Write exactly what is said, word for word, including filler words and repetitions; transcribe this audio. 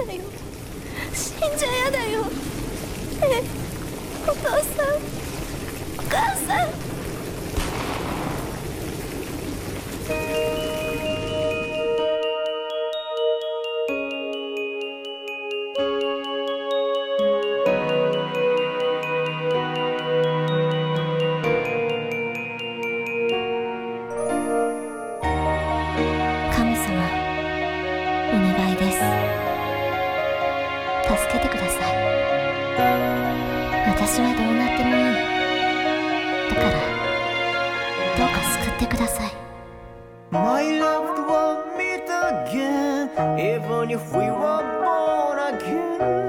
だよ。死んじゃやだよ。ねえ、お父さん、お母さん。神様、お願いです。助けてください。私はどうなってもいい。だからどうか救ってください。 My loved one meet again, even if we were born again.